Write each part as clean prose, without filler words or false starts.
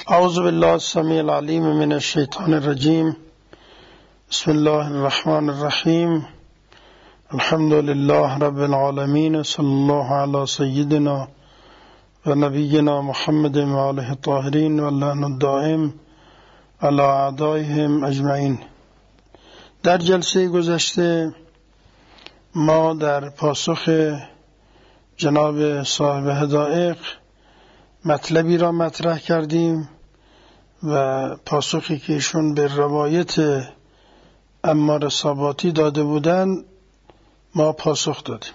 اعوذ بالله السمیع العلیم من الشیطان الرجیم. بسم الله الرحمن الرحیم. الحمد لله رب العالمین، صلی الله علی سیدنا و نبینا محمد و آله الطاهرین و اللعن الدائم علی اعدائهم اجمعین. در جلسه گذشته ما در پاسخ جناب صاحب حدائق مطلبی را مطرح کردیم و پاسخی که ایشون به روایت عمار صاباتی داده بودند ما پاسخ دادیم.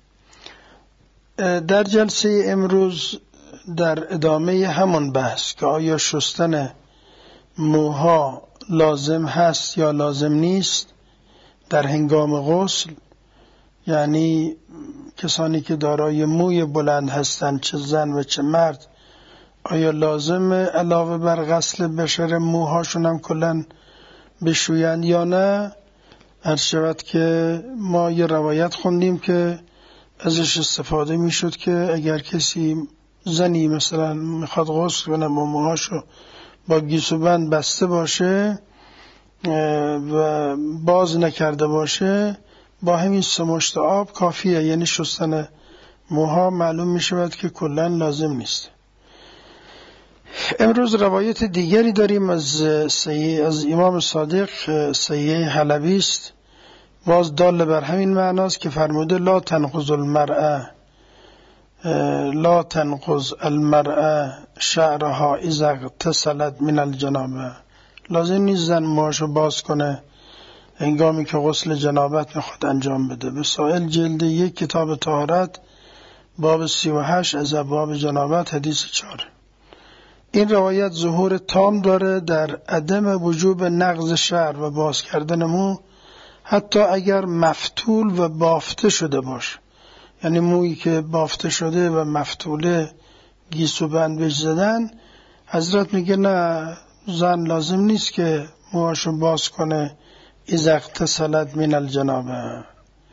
در جلسه امروز در ادامه همون بحث که آیا شستن موها لازم هست یا لازم نیست در هنگام غسل، یعنی کسانی که دارای موی بلند هستند چه زن و چه مرد، آیا لازم علاوه بر غسل بشر موهاشون هم کلن بشویند یا نه؟ عرض شود که ما یه روایت خوندیم که ازش استفاده میشد که اگر کسی زنی مثلا میخواد غسل کنه با موهاشو با گیسوبند بسته باشه و باز نکرده باشه، با همین 3 مشت آب کافیه، یعنی شستن موها معلوم میشود که کلن لازم نیست. امروز روایت دیگری داریم از امام صادق صحیح حلبی است، باز دال بر همین معناست که فرموده لا تنقض المرأة شعرها اذا اغتسلت من الجنابه. لازم نیست زن موهاشو باز کنه هنگامی که غسل جنابت میخواد انجام بده. به سائل جلد 1 کتاب طهارت باب 38 از ابواب جنابت حدیث 4. این روایت ظهور تام داره در عدم وجوب نقض شعر و باز کردن مو، حتی اگر مفتول و بافته شده باشه، یعنی مویی که بافته شده و مفتوله گیسو بند بهش زدن، حضرت میگه نه، زن لازم نیست که موهاشو باز کنه اذا اغتسلت من الجنابه،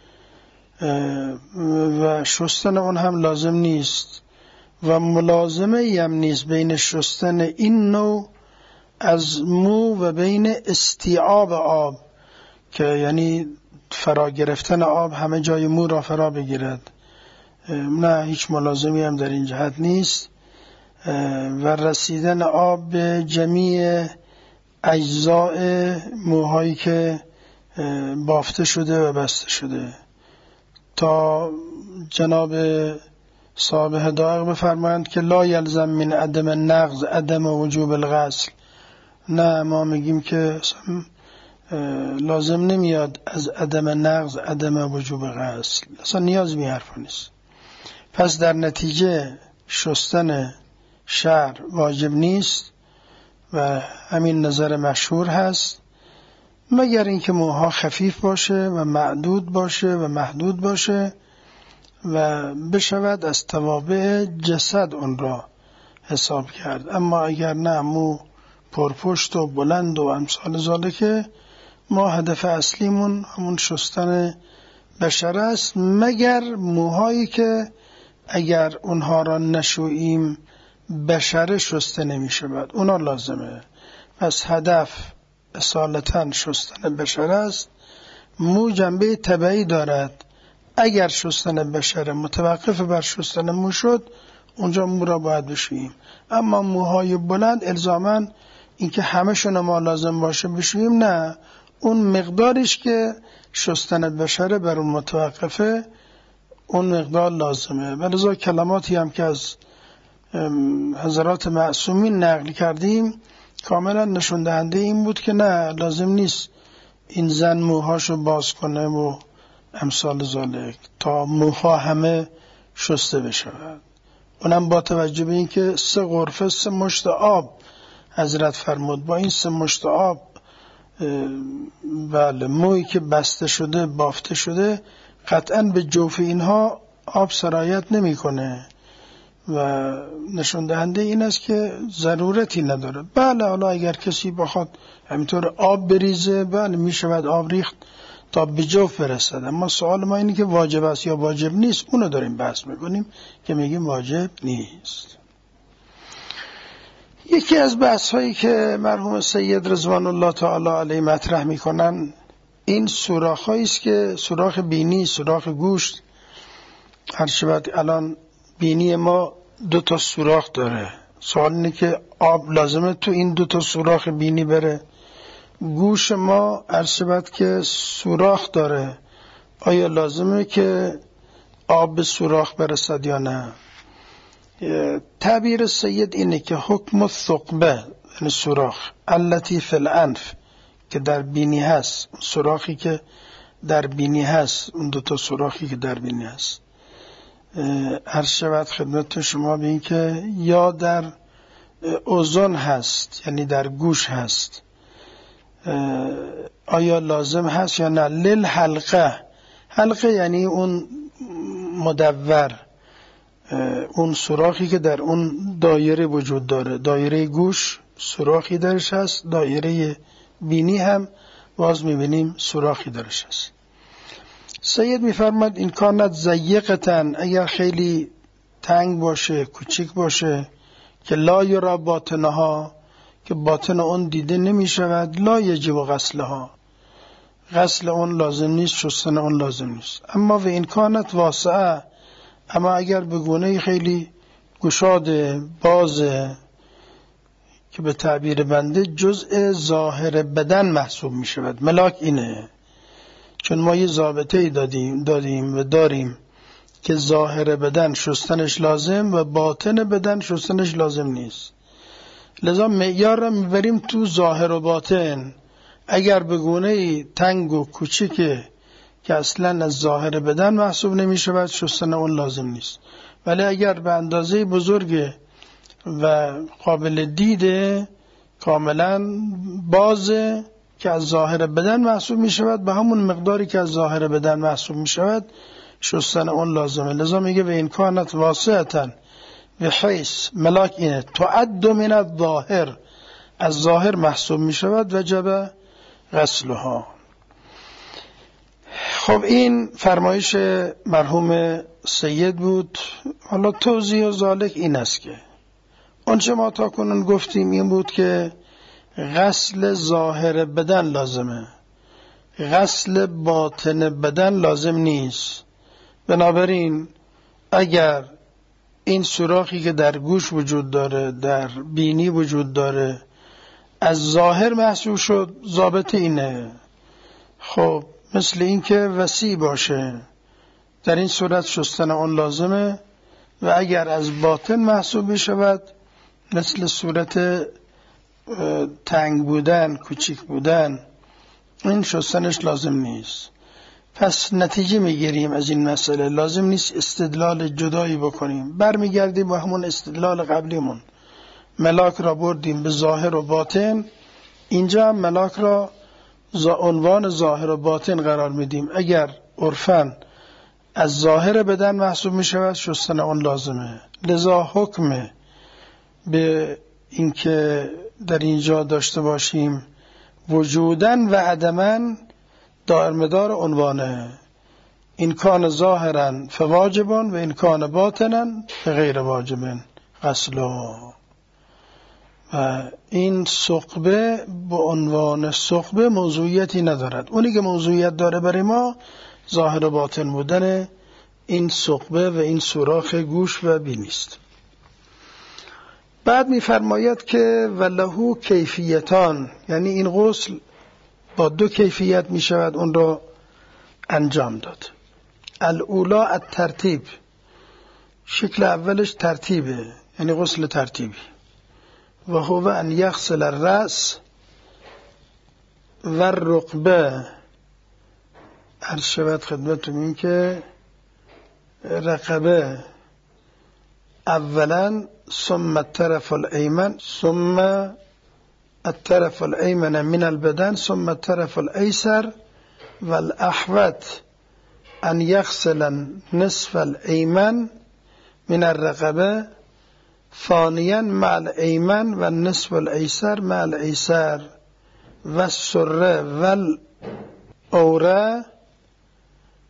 و شستن اون هم لازم نیست و ملازمه ای هم نیست بین شستن این نوع از مو و بین استیعاب آب، که یعنی فرا گرفتن آب همه جای مو را فرا بگیرد. نه، هیچ ملازمی هم در این جهت نیست. و رسیدن آب به جمیع اجزاء موهایی که بافته شده و بسته شده، تا جناب صاحب حدائق بفرمایند که لا یلزم من عدم النقض عدم وجوب الغسل. نه، ما میگیم که لازم نمیاد از عدم نقض عدم وجوب غسل، اصلا نیاز به حرف نیست. پس در نتیجه شستن شعر واجب نیست و همین نظر مشهور هست، مگر اینکه موها خفیف باشه و معدود باشه و محدود باشه و بشود از توابع جسد اون را حساب کرد. اما اگر نه، مو پرپشت و بلند و امثال ذالکه، ما هدف اصلیمون همون شستن بشر است، مگر موهایی که اگر اونها را نشوییم بشر شسته نمی شود، اونا لازمه. پس هدف اصالتاً شستن بشر است. مو جنبه طبعی دارد، اگر شستن بشر متوقف بر شستن مو شد، اونجا مو را باید بشوییم. اما موهای بلند الزاماً اینکه همشون ما لازم باشه بشوییم، نه، اون مقدارش که شستن بشر بر اون متوقفه اون مقدار لازمه. ولذا کلماتی هم که از حضرات معصومین نقل کردیم کاملا نشون دهنده این بود که نه، لازم نیست این زن موهاشو باز کنه و امثال ذالک تا موها همه شسته بشود. اونم با توجه به این که 3 غرفه 3 مشت آب حضرت فرمود. با این 3 مشت آب بله، مویی که بسته شده بافته شده قطعاً به جوف اینها آب سرایت نمیکنه و نشون دهنده این است که ضرورتی نداره. بله، حالا اگر کسی بخواد همینطور آب بریزه، بله میشود آب ریخت تا به جوف برسد. اما سوال ما اینه که واجب است یا واجب نیست، اونو داریم بحث میکنیم که میگیم واجب نیست. یکی از بحث هایی که مرحوم سید رضوان الله تعالی علیه مطرح میکنن این سوراخ هایی است که سوراخ بینی، سوراخ گوش. هر شود الان بینی ما 2 سوراخ داره. سوال اینه که آب لازمه تو این 2 سوراخ بینی بره؟ گوش ما هر شود که سوراخ داره، آیا لازمه که آب به سوراخ برسد یا نه؟ تعبیر سید اینه که حکم الثقبه، یعنی سوراخ، التی فی الانف، که در بینی هست، سوراخی که در بینی هست، اون 2 سوراخی که در بینی هست، هر شود خدمت شما بین که یا در اذن هست، یعنی در گوش هست، آیا لازم هست یا نه؟ للحلقه، حلقه یعنی اون مدور، اون سوراخی که در اون دایره وجود داره. دایره گوش سوراخی درش هست، دایره بینی هم باز میبینیم سوراخی درش هست. سید میفرماد این کانت ضیقتن، اگر خیلی تنگ باشه، کوچیک باشه، که لا یرا باطنها، که باطن اون دیده نمیشود، لا یجب غسلها، غسل اون لازم نیست، شستن اون لازم نیست. اما و این کانت واسعه، اما اگر به گونه خیلی گشاده، بازه، که به تعبیر بنده جزء ظاهر بدن محسوب می شود. ملاک اینه، چون ما یه ضابطه دادیم و داریم که ظاهر بدن شستنش لازم و باطن بدن شستنش لازم نیست. لذا معیار را میبریم تو ظاهر و باطن. اگر به گونه تنگ و کوچیکه که اصلا از ظاهر بدن محسوب نمی شود، شستن اون لازم نیست. ولی اگر به اندازه بزرگه و قابل دیده، کاملا بازه، که از ظاهر بدن محسوب می شود، به همون مقداری که از ظاهر بدن محسوب می شود شستن اون لازمه. لذا میگه به این کانت واسعتن به حیث، ملاک اینه، تعد من الظاهر، از ظاهر محسوب می شود، وجب غسلها. خب این فرمایش مرحوم سید بود. حالا توضیح و ذالک این است که آنچه ما تا کنون گفتیم این بود که غسل ظاهر بدن لازمه، غسل باطن بدن لازم نیست. بنابراین اگر این سوراخی که در گوش وجود داره، در بینی وجود داره، از ظاهر محسوب شد، ضابط اینه. خب مثل این که وسیع باشه، در این صورت شستن اون لازمه، و اگر از باطن محسوب بشود، مثل صورت تنگ بودن، کوچیک بودن، این شستنش لازم نیست. پس نتیجه میگیریم از این مسئله لازم نیست استدلال جدایی بکنیم، برمیگردیم به همون استدلال قبلیمون. ملاک را بردیم به ظاهر و باطن، اینجا ملاک را عنوان ظاهر و باطن قرار میدیم. اگر عرفاً از ظاهر بدن محسوب می شود، شستن اون لازمه. لذا حکم به اینکه در اینجا داشته باشیم وجودن و عدمن دائر مدار عنوانه. این کان ظاهرن فواجبان و این کان باطنن فغیر واجبن غسلو. و این ثقبه به عنوان ثقبه موضوعیتی ندارد. اونی که موضوعیت داره برای ما ظاهر و باطن بودن این ثقبه و این سوراخ گوش و بینی است. بعد می‌فرماید که ولهو کیفیتان، یعنی این غسل با 2 کیفیت می شود اون را انجام داد. الاولا الترتیب، شکل اولش ترتیبه، یعنی غسل ترتیبی. و هو ان یغسل الرأس و الرکبه، عرض شود خدمتتون این که رقبه اولا، ثم الطرف الایمن، ثم الطرف الایمن من البدن، ثم الطرف الایسر، والاحوط ان یغسل نصف الایمن من الرقبه ثانیا مع الایمن و نصف الایسر مع الایسر و السره والاوره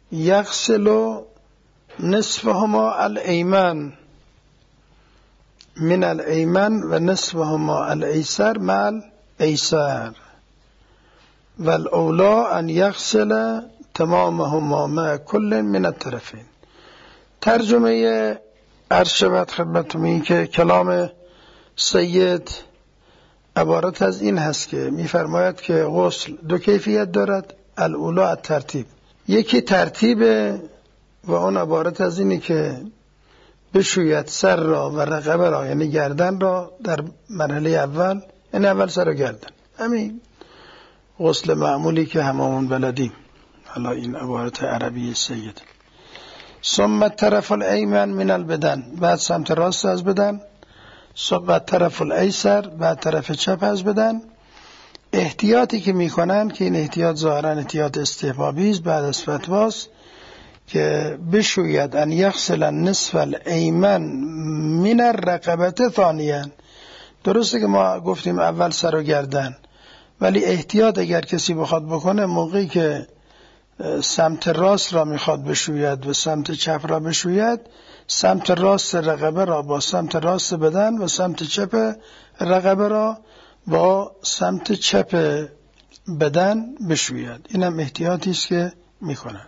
یغسل نصفهما الایمن. من الایمن و نصفهما الایسر مع الایسر و الاولا ان یغسل تمامهما مع کل من الطرفین. ترجمه عرض شود خدمتتون این که کلام سید عبارت از این هست که میفرماید که غسل دو کیفیت دارد. الاولا الترتیب، یکی ترتیب و اون عبارت از اینه که بشوید سر را و رقبه را، یعنی گردن را در مرحله اول، یعنی اول سر و گردن، همین غسل معمولی که هممون بلدیم. حالا این عبارت عربی سید. ثم طرف الایمن من البدن، بعد سمت راست از بدن. ثم طرف الایسر، بعد طرف چپ از بدن. احتیاطی که میکنن که این احتیاط ظاهرا احتیاط استحبابی است بعد از فتواست که بشوید ان یغسل النصف الایمن من الرقبه ثانیا. درسته که ما گفتیم اول سر و گردن، ولی احتیاط اگر کسی بخواد بکنه موقعی که سمت راست را میخواد بشوید و سمت چپ را بشوید، سمت راست رقبه را با سمت راست بدن و سمت چپ رقبه را با سمت چپ بدن بشوید. اینم احتیاطی است که میکنن.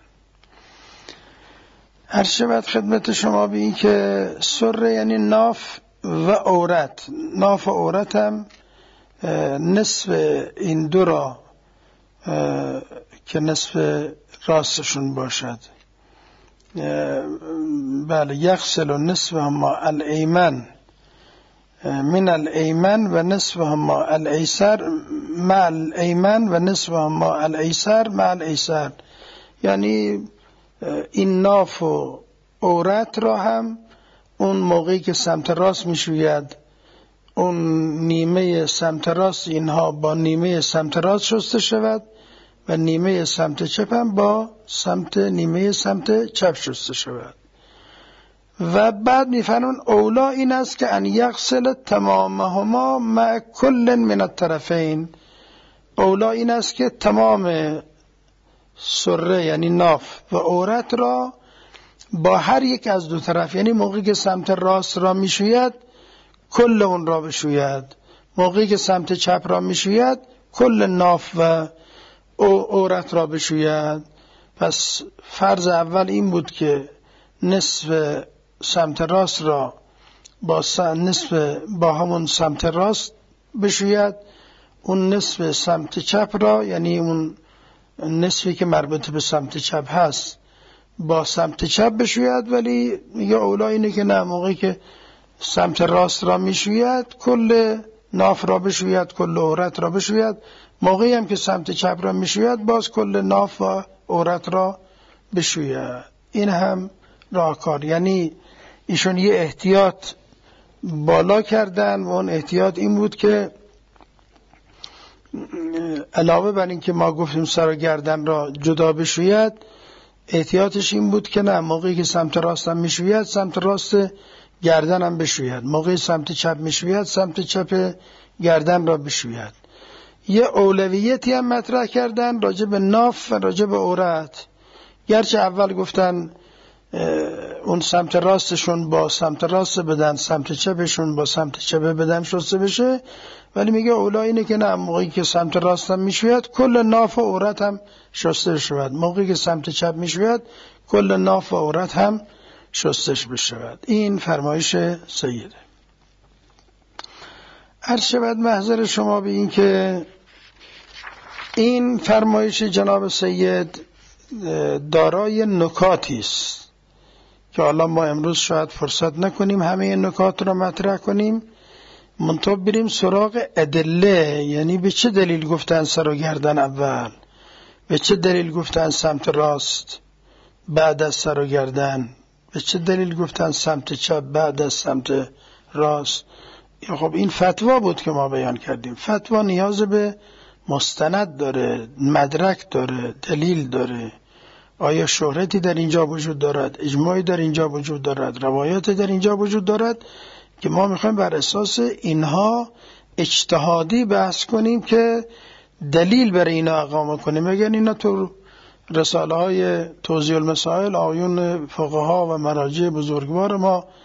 هر شود خدمت شما به این که سره یعنی ناف و عورت. ناف و عورت هم نصف این دو را که نصف راستشون باشد، بله، یغسل نصفهما الایمن من الایمن و نصفهما الایسر مع الایمن و نصفهما الایسر مع الایسر. یعنی این ناف و عورت را هم اون موقعی که سمت راست میشوید، اون نیمه سمت راست اینها با نیمه سمت راست شسته شود و نیمه سمت چپ هم با نیمه سمت چپ شسته شود. و بعد میفرمون اولا این است که ان یغسل تمامهما مع کل من الطرفین. اولا این است که تمام سره یعنی ناف و عورت را با هر یک از دو طرف، یعنی موقعی که سمت راست را میشوید کل اون را بشوید، موقعی که سمت چپ را میشوید کل ناف و عورت را بشوید. پس فرض اول این بود که نصف سمت راست را با همون سمت راست بشوید، اون نصف سمت چپ را، یعنی اون نصفی که مربوط به سمت چپ هست، با سمت چپ بشوید. ولی میگه اولا اینه که نه، موقعی که سمت راست را میشوید کل ناف را بشوید، کل عورت را بشوید. موقعی هم که سمت چپ را میشوید باز کل ناف و عورت را بشوید. این هم راهکار. یعنی ایشون یه احتیاط بالا کردن و اون احتیاط این بود که علاوه بر این که ما گفتیم سر و گردن را جدا بشوید، احتیاطش این بود که نه، موقعی که سمت راست هم میشوید سمت راست گردن هم بشوید، موقعی سمت چپ میشوید سمت چپ گردن را بشوید. یه اولویتی هم مطرح کردن راجع به ناف و راجع به عورت. گرچه اول گفتن اون سمت راستشون با سمت راست بدن، سمت چپشون با سمت چپ بدن شسته بشه، ولی میگه اولا اینه که نه، موقعی که سمت راست هم میشوید کل ناف و عورت هم شسته شود، موقعی که سمت چپ میشوید کل ناف و عورت هم شستش بشود. این فرمایش سیده. عرض شود محضر شما به این که این فرمایش جناب سید دارای نکاتی است که حالا ما امروز شاید فرصت نکنیم همه این نکات را مطرح کنیم، منتها بریم سراغ ادله. یعنی به چه دلیل گفتن سر و گردن اول، به چه دلیل گفتن سمت راست بعد از سر و گردن، به چه دلیل گفتن سمت چپ بعد از سمت راست. خب این فتوا بود که ما بیان کردیم. فتوا نیاز به مستند داره، مدرک داره، دلیل داره. آیا شهرتی در اینجا وجود دارد، اجماعی در اینجا وجود دارد، روایاتی در اینجا وجود دارد که ما میخوایم بر اساس اینها اجتهادی بحث کنیم که دلیل برای اینا اقامه کنیم. اگر اینا تو رساله های توضیح المسائل آیون فقها و مراجع بزرگوار ما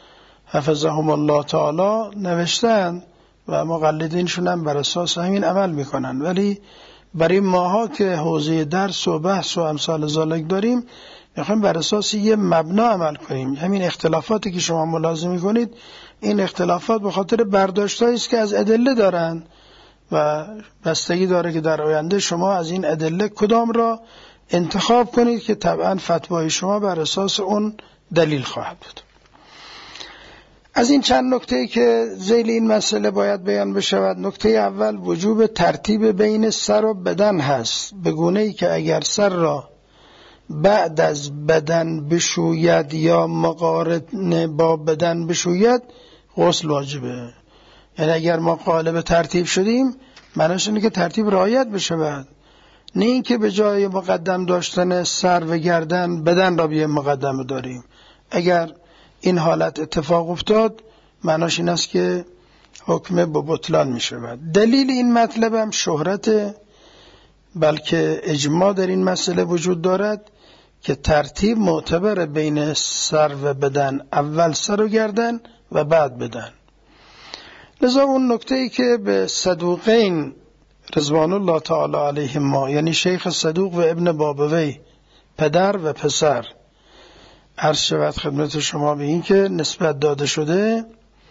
حفظهم الله تعالی نوشتن و مقلدینشون هم بر اساس همین عمل میکنن. ولی برای ماها که حوزه درس و بحث و امثال ذالک داریم میخوایم بر اساس یه مبنا عمل کنیم. همین اختلافاتی که شما ملاحظه میکنید این اختلافات به خاطر برداشتایی است که از ادله دارن و بستگی داره که در آینده شما از این ادله کدام را انتخاب کنید که طبعا فتوای شما بر اساس اون دلیل خواهد بود. از این چند نکته که ذیل این مسئله باید بیان بشود. نکته اول وجوب ترتیب بین سر و بدن هست، به گونه‌ای که اگر سر را بعد از بدن بشوید یا مقارن با بدن بشوید غسل واجبه. یعنی اگر ما قالب ترتیب شدیم معنیش اینه که ترتیب رعایت بشود، نه اینکه به جای مقدم داشتن سر و گردن بدن را بیه مقدم داریم. اگر این حالت اتفاق افتاد معنیش این است که حکم به بطلان می شود. دلیل این مطلب هم شهرت، بلکه اجماع در این مسئله وجود دارد که ترتیب معتبر بین سر و بدن، اول سر و گردن و بعد بدن. لذا اون نکته‌ای که به صدوقین رضوان الله تعالی علیهما، یعنی شیخ صدوق و ابن بابوی پدر و پسر، عرض شود خدمت شما به این که نسبت داده شده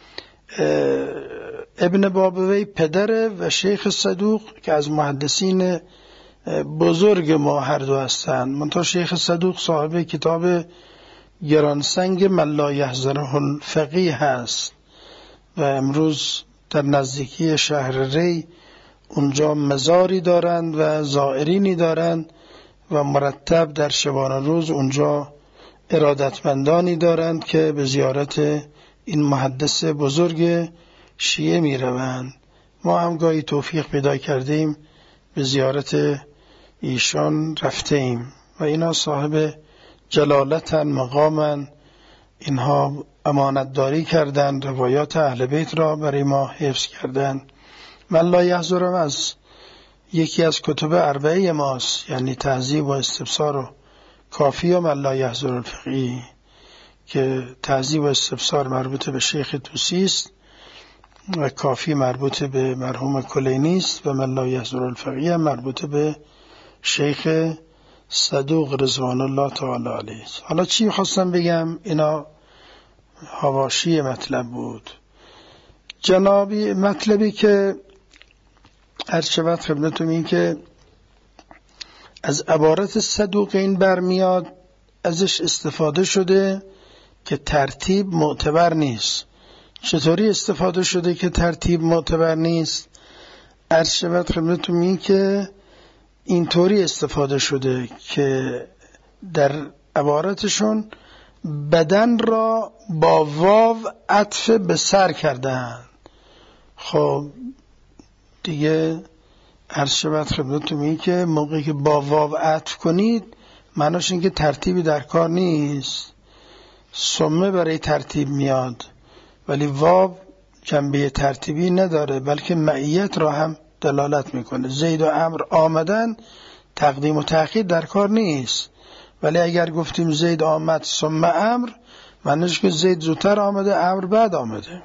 ابن بابوی پدر و شیخ صدوق که از محدثین بزرگ ما هر دو هستند. منتها شیخ صدوق صاحب کتاب گرانسنگ من لا یحضره الفقیه هست و امروز در نزدیکی شهر ری اونجا مزاری دارند و زائرینی دارند و مرتب در شبانه روز اونجا ارادتمندانی دارند که به زیارت این محدث بزرگ شیعه می روند. ما هم گاهی توفیق پیدا کردیم به زیارت ایشان رفته ایم و اینا صاحب جلالتن، مقامن، اینها امانتداری کردن، روایات اهل بیت را برای ما حفظ کردن. من لا یحضرم از یکی از کتب اربعه ماست، یعنی تهذیب و استبصار و کافی و من لا یحضر الفقیه، که تهذیب و استبصار مربوط به شیخ طوسی است و کافی مربوط به مرحوم کلینی است و من لا یحضر الفقیه مربوط به شیخ صدوق رضوان الله تعالی علیه. حالا چی خواستم بگم؟ اینا حواشی مطلب بود. جنابی مطلبی که عرض شود خدمتتون این که از عبارت صدوقین برمیاد، ازش استفاده شده که ترتیب معتبر نیست. چطوری استفاده شده که ترتیب معتبر نیست؟ عرض شود خدمتتون این که اینطوری استفاده شده که در عبارتشون بدن را با واو عطف به سر کردن. خب دیگه عرض شود خدمتتون این که موقعی که با واو عطف کنید معناش این که ترتیبی در کار نیست. سمه برای ترتیب میاد ولی واو جنبه ترتیبی نداره، بلکه معیت را هم دلالت میکنه. زید و عمرو آمدن، تقدیم و تأخیر در کار نیست. ولی اگر گفتیم زید آمد ثم عمرو، معنیش که زید زودتر آمده، عمرو بعد آمده.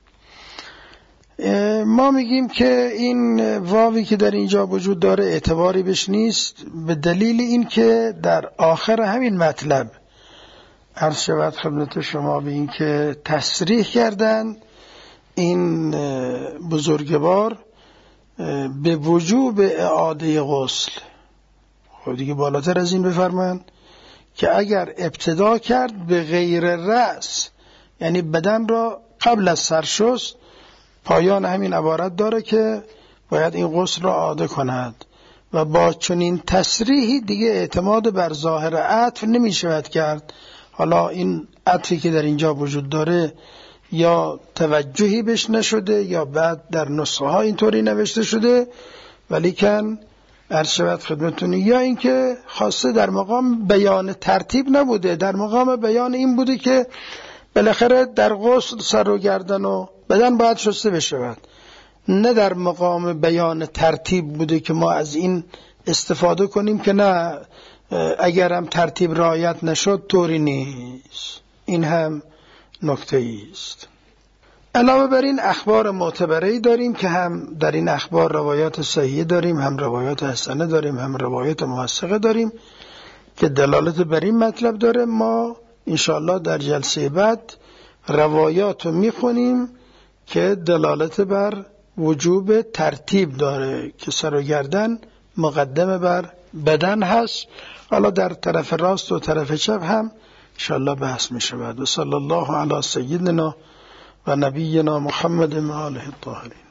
ما میگیم که این واوی که در اینجا وجود داره اعتباری بهش نیست، به دلیل این که در آخر همین مطلب عرض شود خدمت شما به این که تصریح کردن این بزرگوار به وجوب اعاده غسل. خب دیگه بالاتر از این بفرمایند که اگر ابتدا کرد به غیر رأس، یعنی بدن را قبل از سرشست، پایان همین عبارت داره که باید این غسل را اعاده کند و با چنین تصریحی دیگه اعتماد بر ظاهر عطف نمی شود کرد. حالا این عطفی که در اینجا وجود داره یا توجهی بهش نشده یا بعد در نسخه ها اینطوری نوشته شده، ولی کن عرض شود خدمتتون یا اینکه خاصه در مقام بیان ترتیب نبوده، در مقام بیان این بوده که بالاخره در غسل سر و گردن و بدن باید شسته بشود، نه در مقام بیان ترتیب بوده که ما از این استفاده کنیم که نه اگرم ترتیب رعایت نشد طوری نیست. این هم نکته است. علاوه بر این اخبار معتبره‌ای داریم که هم در این اخبار روایات صحیحه داریم، هم روایات حسنه داریم، هم روایات موثقه داریم که دلالت بر این مطلب داره. ما انشاءالله در جلسه بعد روایات رو میخونیم که دلالت بر وجوب ترتیب داره که سر و گردن مقدمه بر بدن هست. حالا در طرف راست و طرف چپ هم انشاءالله بحث می شود. و صلی الله علی سیدنا و نبینا محمد و آله الطاهرین.